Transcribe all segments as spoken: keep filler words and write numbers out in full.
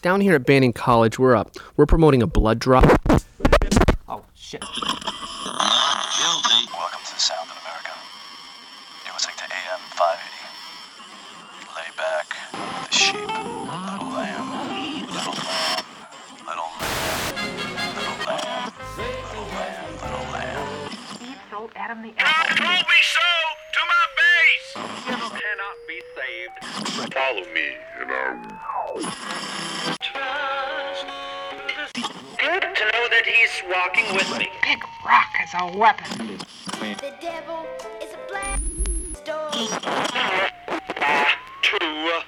down here at Banning College, we're up. We're promoting a blood drop. Oh, shit. Welcome to the Sound of America. You're listening to A M five eighty. Lay back with the sheep. Little lamb, little lamb, little lamb, little lamb, little lamb, little lamb. Steve sold Adam the God apple. told me so to my face. Sinners cannot be saved. Follow me and I Good to know that he's walking with me. Big rock is a weapon. The devil is a black stone. Ah, true.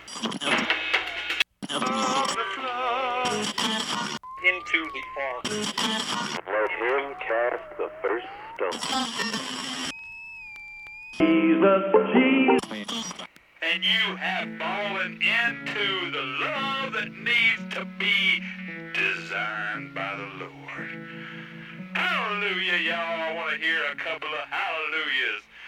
Of the flood into the ark. let him cast the first stone. And you have fallen into the love that needs to be designed by the Lord. Hallelujah, y'all. I want to hear a couple of hallelujahs.